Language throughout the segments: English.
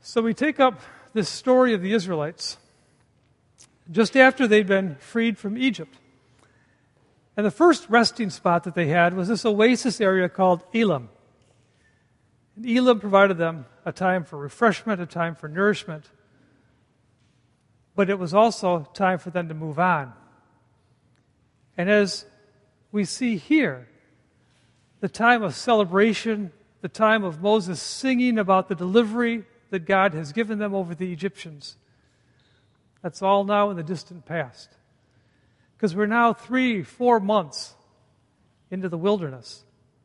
So we take up this story of the Israelites just after they'd been freed from Egypt. And the first resting spot that they had was this oasis area called Elim. And Elim provided them a time for refreshment, a time for nourishment, but it was also time for them to move on. And as we see here, the time of celebration, the time of Moses singing about the delivery that God has given them over the Egyptians, that's all now in the distant past. Because we're now 3-4 months into the wilderness.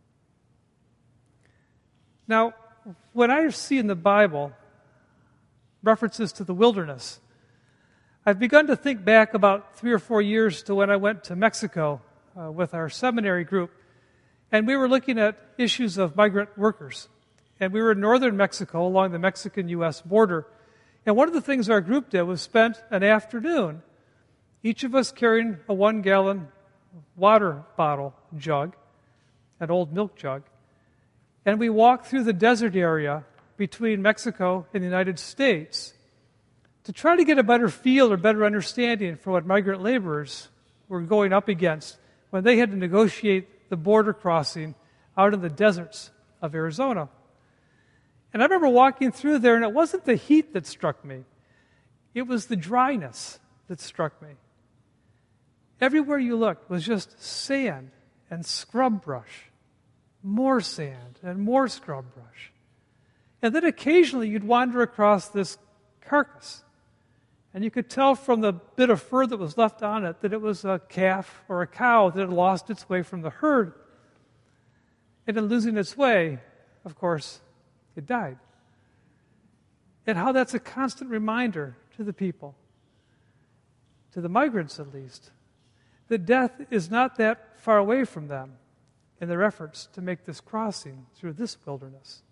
Now, when I see in the Bible references to the wilderness, I've begun to think back about 3 or 4 years to when I went to Mexico with our seminary group, and we were looking at issues of migrant workers. And we were in northern Mexico along the Mexican-U.S. border, and one of the things our group did was spent an afternoon, each of us carrying a 1-gallon water bottle jug, an old milk jug, and we walked through the desert area between Mexico and the United States to try to get a better feel or better understanding for what migrant laborers were going up against when they had to negotiate the border crossing out in the deserts of Arizona. And I remember walking through there, and it wasn't the heat that struck me. It was the dryness that struck me. Everywhere you looked was just sand and scrub brush, more sand and more scrub brush. And then occasionally you'd wander across this carcass, and you could tell from the bit of fur that was left on it that it was a calf or a cow that had lost its way from the herd. And in losing its way, of course, it died. And how that's a constant reminder to the people, to the migrants at least, that death is not that far away from them in their efforts to make this crossing through this wilderness.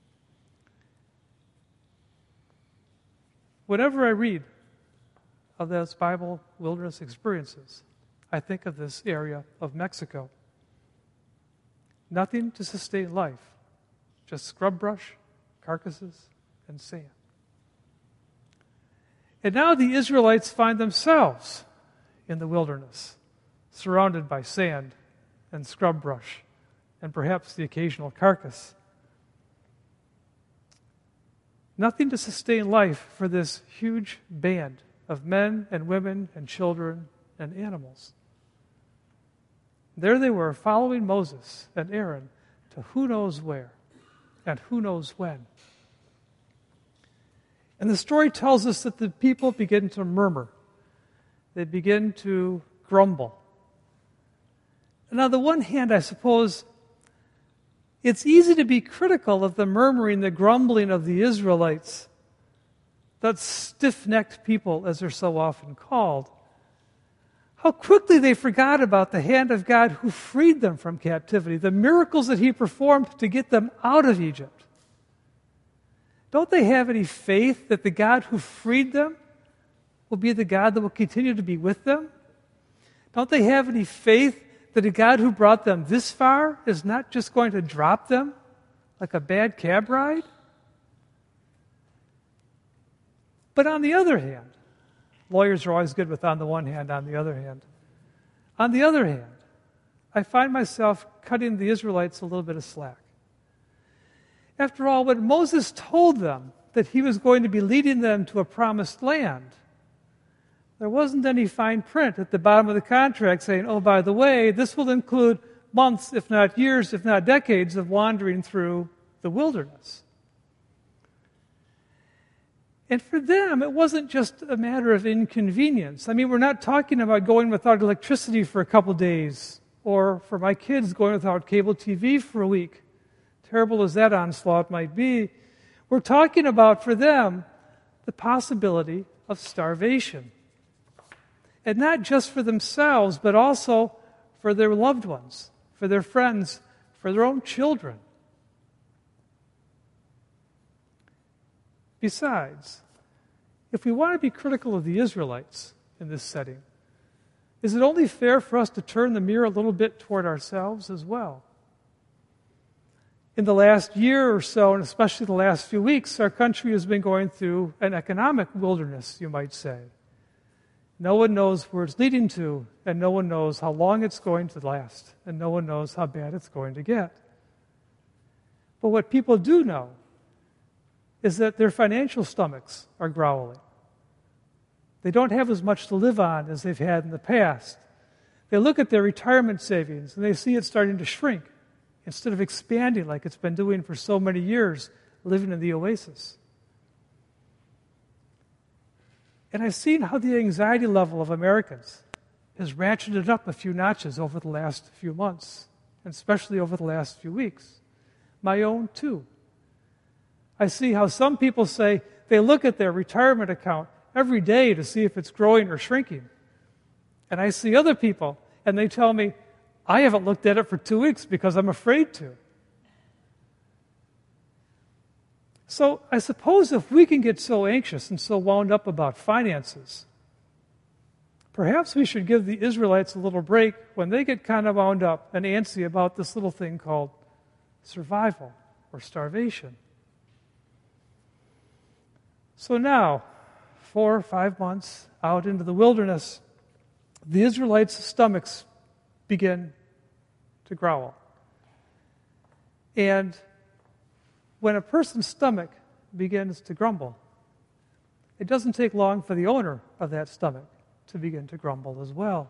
Whenever I read of those Bible wilderness experiences, I think of this area of Mexico. Nothing to sustain life, just scrub brush, carcasses, and sand. And now the Israelites find themselves in the wilderness, surrounded by sand and scrub brush, and perhaps the occasional carcass. Nothing to sustain life for this huge band of men and women and children and animals. There they were, following Moses and Aaron to who knows where and who knows when. And the story tells us that the people begin to murmur. They begin to grumble. And on the one hand, I suppose it's easy to be critical of the murmuring, the grumbling of the Israelites, that stiff-necked people, as they're so often called. How quickly they forgot about the hand of God who freed them from captivity, the miracles that He performed to get them out of Egypt. Don't they have any faith that the God who freed them will be the God that will continue to be with them? Don't they have any faith that the God who brought them this far is not just going to drop them like a bad cab ride? But on the other hand, lawyers are always good with on the one hand, on the other hand. On the other hand, I find myself cutting the Israelites a little bit of slack. After all, when Moses told them that he was going to be leading them to a promised land, there wasn't any fine print at the bottom of the contract saying, oh, by the way, this will include months, if not years, if not decades of wandering through the wilderness. And for them, it wasn't just a matter of inconvenience. I mean, we're not talking about going without electricity for a couple days, or for my kids going without cable TV for a week. Terrible as that onslaught might be. We're talking about, for them, the possibility of starvation. And not just for themselves, but also for their loved ones, for their friends, for their own children. Besides, if we want to be critical of the Israelites in this setting, is it only fair for us to turn the mirror a little bit toward ourselves as well? In the last year or so, and especially the last few weeks, our country has been going through an economic wilderness, you might say. No one knows where it's leading to, and no one knows how long it's going to last, and no one knows how bad it's going to get. But what people do know is that their financial stomachs are growling. They don't have as much to live on as they've had in the past. They look at their retirement savings, and they see it starting to shrink instead of expanding like it's been doing for so many years, living in the oasis. And I've seen how the anxiety level of Americans has ratcheted up a few notches over the last few months, and especially over the last few weeks. My own, too. I see how some people say they look at their retirement account every day to see if it's growing or shrinking. And I see other people, and they tell me, I haven't looked at it for 2 weeks because I'm afraid to. So I suppose if we can get so anxious and so wound up about finances, perhaps we should give the Israelites a little break when they get kind of wound up and antsy about this little thing called survival or starvation. So now, 4 or 5 months out into the wilderness, the Israelites' stomachs begin to growl. And when a person's stomach begins to grumble, it doesn't take long for the owner of that stomach to begin to grumble as well.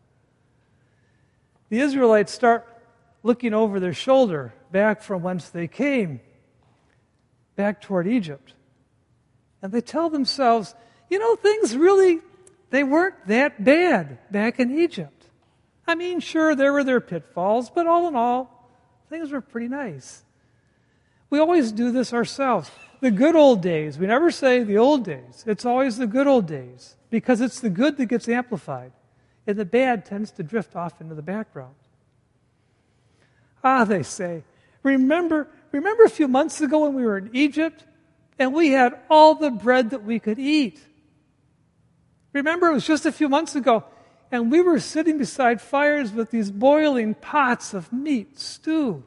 The Israelites start looking over their shoulder back from whence they came, back toward Egypt. And they tell themselves, things really, they weren't that bad back in Egypt. I mean, sure, there were their pitfalls, but all in all, things were pretty nice. We always do this ourselves. The good old days, we never say the old days. It's always the good old days, because it's the good that gets amplified, and the bad tends to drift off into the background. They say, remember a few months ago when we were in Egypt, and we had all the bread that we could eat? Remember, it was just a few months ago, and we were sitting beside fires with these boiling pots of meat stew.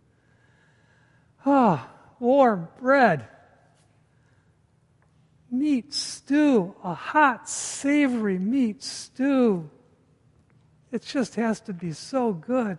Warm bread. Meat stew. A hot, savory meat stew. It just has to be so good.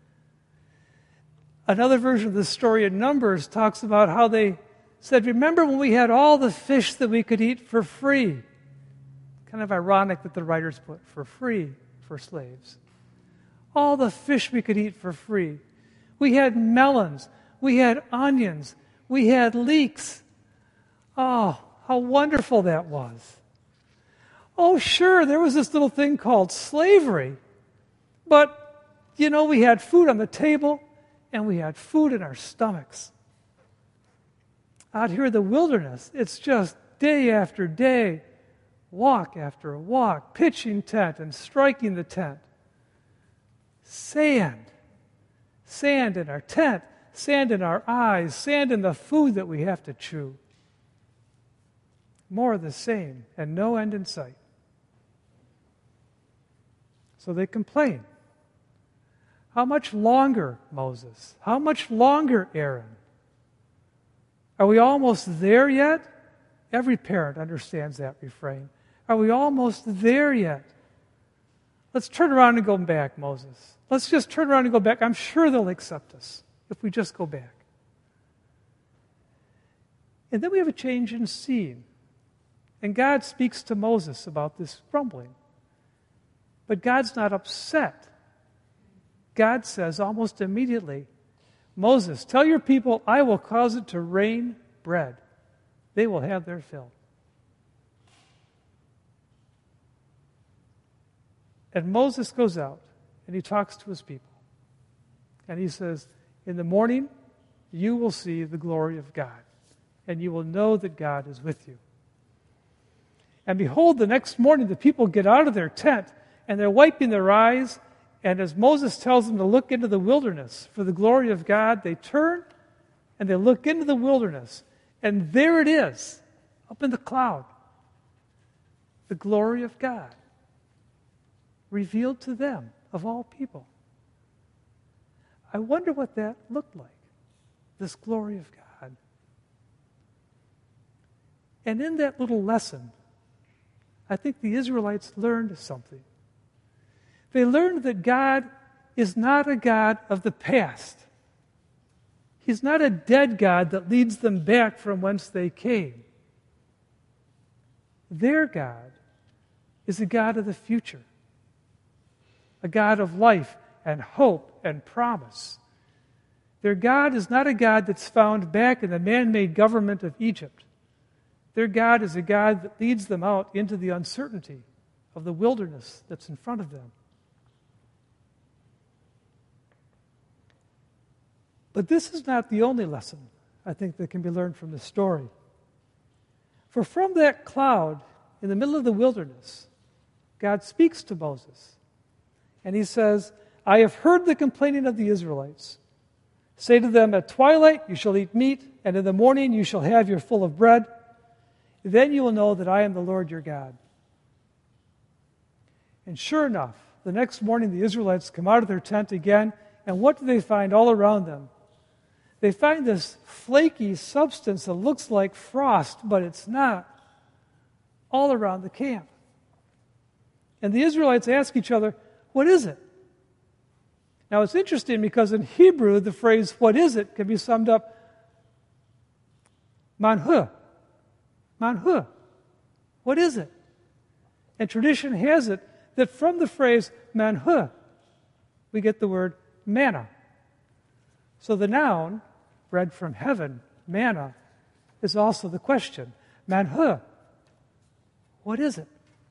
Another version of the story in Numbers talks about how they said, remember when we had all the fish that we could eat for free? Kind of ironic that the writers put for free for slaves. All the fish we could eat for free. We had melons. We had onions. We had leeks. Oh, how wonderful that was. Oh, sure, there was this little thing called slavery. But, we had food on the table and we had food in our stomachs. Out here in the wilderness, it's just day after day, walk after walk, pitching tent and striking the tent. Sand. Sand in our tent, sand in our eyes, sand in the food that we have to chew. More of the same, and no end in sight. So they complain. How much longer, Moses? How much longer, Aaron? Are we almost there yet? Every parent understands that refrain. Are we almost there yet? Let's turn around and go back, Moses. Let's just turn around and go back. I'm sure they'll accept us if we just go back. And then we have a change in scene. And God speaks to Moses about this grumbling. But God's not upset. God says almost immediately, Moses, tell your people, I will cause it to rain bread. They will have their fill. And Moses goes out and he talks to his people. And he says, in the morning, you will see the glory of God, and you will know that God is with you. And behold, the next morning, the people get out of their tent, and they're wiping their eyes, and as Moses tells them to look into the wilderness for the glory of God, they turn and they look into the wilderness, and there it is, up in the cloud, the glory of God, revealed to them, of all people. I wonder what that looked like. this glory of God. And in that little lesson, I think the Israelites learned something. They learned that God is not a God of the past. He's not a dead God that leads them back from whence they came. Their God is a God of the future, a God of life and hope and promise. Their God is not a God that's found back in the man-made government of Egypt. Their God is a God that leads them out into the uncertainty of the wilderness that's in front of them. But this is not the only lesson, I think, that can be learned from this story. For from that cloud in the middle of the wilderness, God speaks to Moses. And he says, I have heard the complaining of the Israelites. Say to them, at twilight you shall eat meat, and in the morning you shall have your full of bread. Then you will know that I am the Lord your God. And sure enough, the next morning the Israelites come out of their tent again, and what do they find all around them? They find this flaky substance that looks like frost, but it's not, all around the camp. And the Israelites ask each other, what is it? Now it's interesting because in Hebrew, the phrase, what is it, can be summed up, manhu. Manhu. What is it? And tradition has it that from the phrase manhu, we get the word manna. So the noun, bread from heaven, manna, is also the question. Manhu. What is it?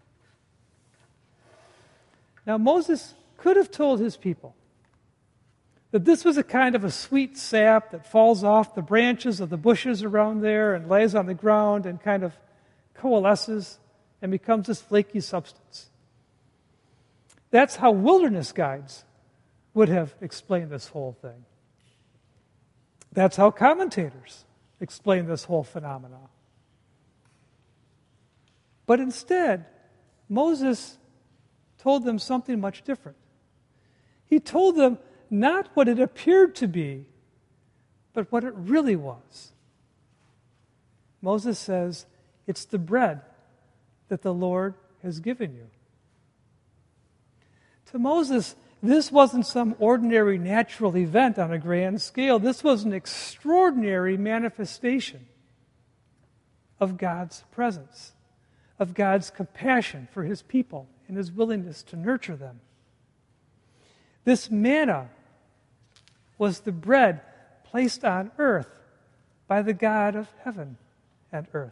Now Moses could have told his people that this was a kind of a sweet sap that falls off the branches of the bushes around there and lays on the ground and kind of coalesces and becomes this flaky substance. That's how wilderness guides would have explained this whole thing. That's how commentators explain this whole phenomenon. But instead, Moses told them something much different. He told them not what it appeared to be, but what it really was. Moses says, it's the bread that the Lord has given you. To Moses, this wasn't some ordinary natural event on a grand scale. This was an extraordinary manifestation of God's presence, of God's compassion for his people and his willingness to nurture them. This manna was the bread placed on earth by the God of heaven and earth.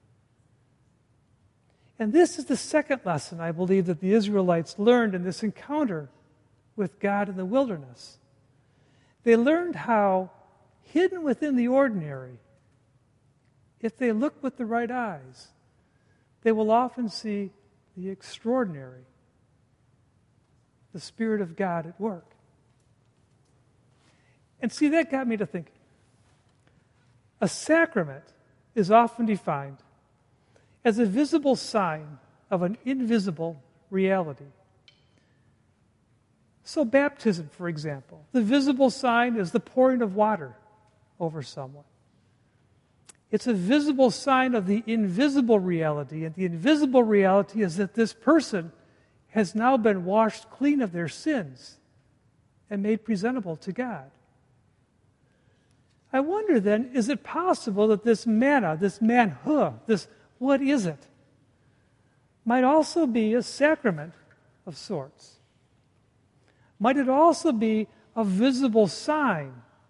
And this is the second lesson, I believe, that the Israelites learned in this encounter with God in the wilderness. They learned how, hidden within the ordinary, if they look with the right eyes, they will often see the extraordinary, the Spirit of God at work. And see, that got me to thinking. A sacrament is often defined as a visible sign of an invisible reality. So baptism, for example, the visible sign is the pouring of water over someone. It's a visible sign of the invisible reality, and the invisible reality is that this person has now been washed clean of their sins and made presentable to God. I wonder then, is it possible that this manna, this manhu, this what is it, might also be a sacrament of sorts? Might it also be a visible sign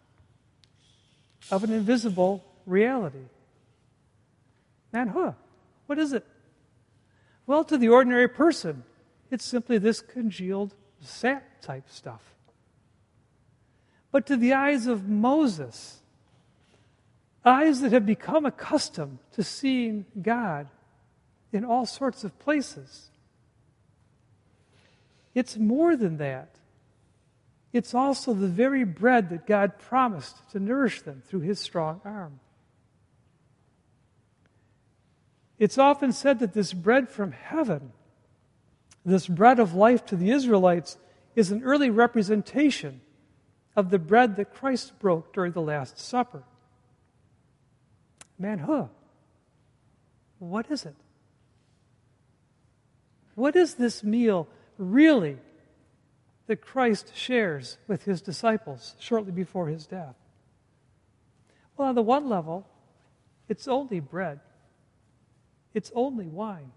of an invisible reality? Manhu, what is it? Well, to the ordinary person, it's simply this congealed sap type stuff. But to the eyes of Moses, eyes that have become accustomed to seeing God in all sorts of places, it's more than that. It's also the very bread that God promised to nourish them through his strong arm. It's often said that this bread from heaven, this bread of life to the Israelites, is an early representation of the bread that Christ broke during the Last Supper. Manhood. What is it? What is this meal really that Christ shares with his disciples shortly before his death? Well, on the one level, it's only bread. It's only wine.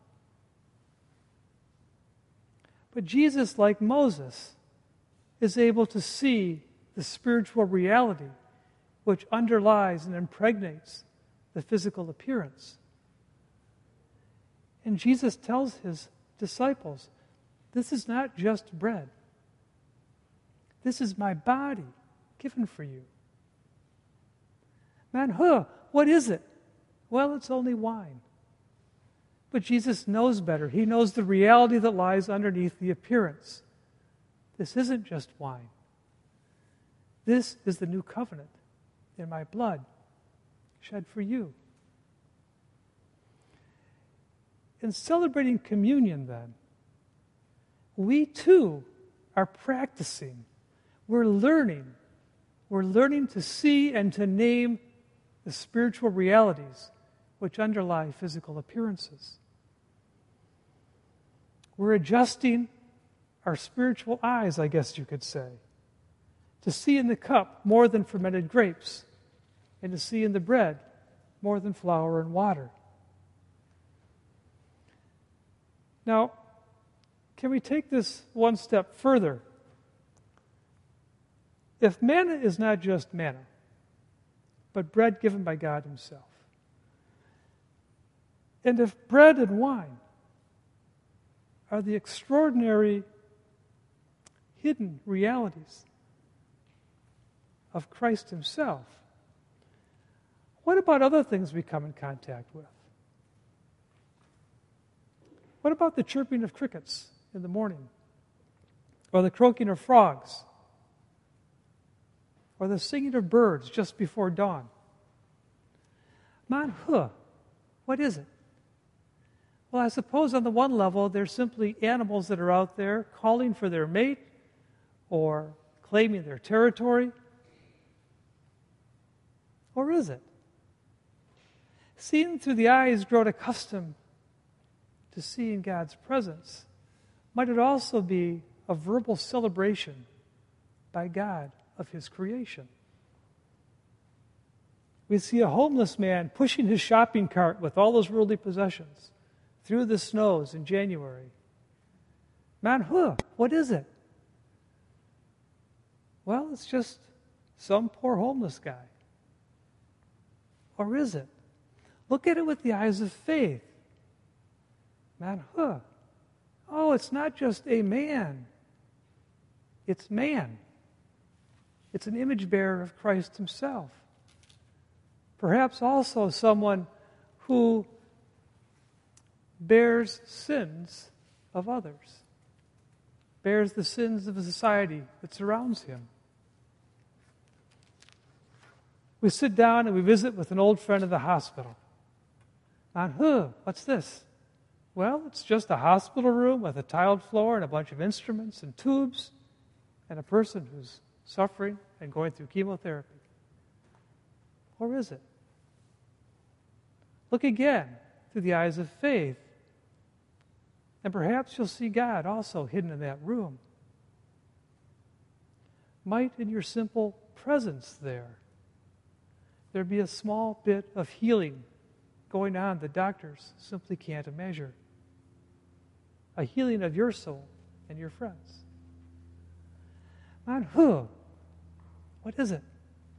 But Jesus, like Moses, is able to see the spiritual reality which underlies and impregnates the physical appearance. And Jesus tells his disciples, this is not just bread. This is my body given for you. Man, what is it? Well, it's only wine. But Jesus knows better. He knows the reality that lies underneath the appearance. This isn't just wine. This is the new covenant in my blood, shed for you. In celebrating communion, then, we too are practicing. We're learning to see and to name the spiritual realities which underlie physical appearances. We're adjusting our spiritual eyes, I guess you could say, to see in the cup more than fermented grapes, and to see in the bread more than flour and water. Now, can we take this one step further? If manna is not just manna, but bread given by God himself, and if bread and wine are the extraordinary hidden realities of Christ himself, what about other things we come in contact with? What about the chirping of crickets in the morning? Or the croaking of frogs? Or the singing of birds just before dawn? Manhu, what is it? Well, I suppose on the one level, they're simply animals that are out there calling for their mate or claiming their territory. Or is it? Seen through the eyes grown accustomed to seeing God's presence, might it also be a verbal celebration by God of his creation? We see a homeless man pushing his shopping cart with all those worldly possessions through the snows in January. Manhu, what is it? Well, it's just some poor homeless guy. Or is it? Look at it with the eyes of faith. Manhu. Oh, it's not just a man. It's man. It's an image bearer of Christ himself. Perhaps also someone who bears sins of others, bears the sins of a society that surrounds him. We sit down and we visit with an old friend at the hospital. Manhu, what's this? Well, it's just a hospital room with a tiled floor and a bunch of instruments and tubes and a person who's suffering and going through chemotherapy. Or is it? Look again through the eyes of faith, and perhaps you'll see God also hidden in that room. Might in your simple presence there be a small bit of healing going on that doctors simply can't measure. A healing of your soul and your friends. Manhu, what is it?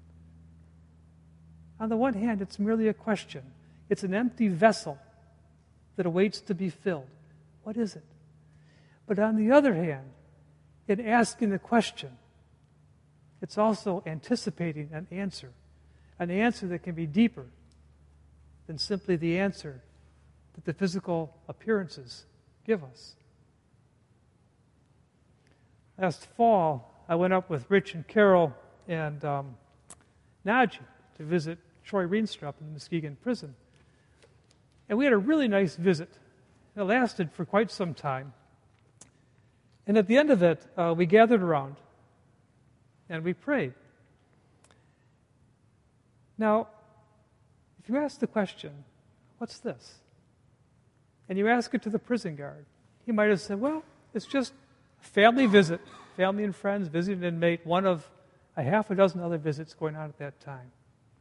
On the one hand, it's merely a question. It's an empty vessel that awaits to be filled. What is it? But on the other hand, in asking the question, it's also anticipating an answer that can be deeper than simply the answer that the physical appearances give us. Last fall, I went up with Rich and Carol and Najee to visit Troy Reenstrup in the Muskegon prison. And we had a really nice visit. It lasted for quite some time. And at the end of it, we gathered around. and we prayed. Now, if you ask the question, what's this? And you ask it to the prison guard, he might have said, well, it's just a family visit, family and friends visiting an inmate, one of a half a dozen other visits going on at that time.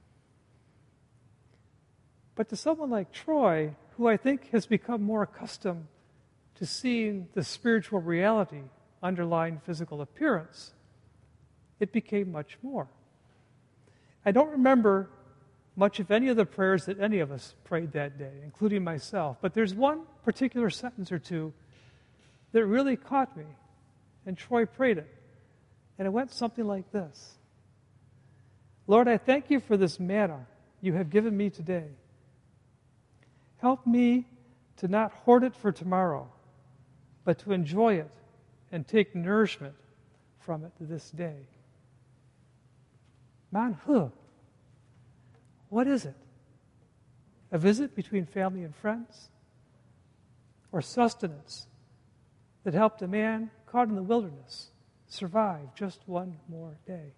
But to someone like Troy, who I think has become more accustomed to seeing the spiritual reality underlying physical appearance, it became much more. I don't remember much of any of the prayers that any of us prayed that day, including myself, but there's one particular sentence or two that really caught me, and Troy prayed it, and it went something like this. Lord, I thank you for this manna you have given me today. Help me to not hoard it for tomorrow, but to enjoy it and take nourishment from it this day. Manhu. What is it? A visit between family and friends? Or sustenance that helped a man caught in the wilderness survive just one more day?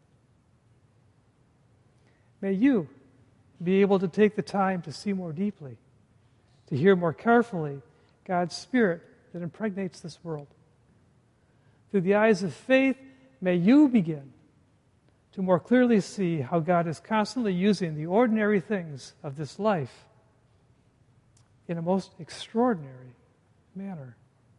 May you be able to take the time to see more deeply, to hear more carefully God's Spirit that impregnates this world. Through the eyes of faith, may you begin to more clearly see how God is constantly using the ordinary things of this life in a most extraordinary manner.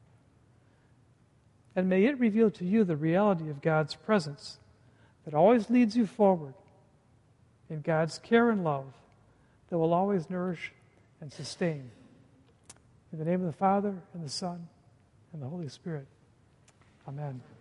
And may it reveal to you the reality of God's presence that always leads you forward in God's care and love that will always nourish and sustain. In the name of the Father, and the Son, and the Holy Spirit. Amen.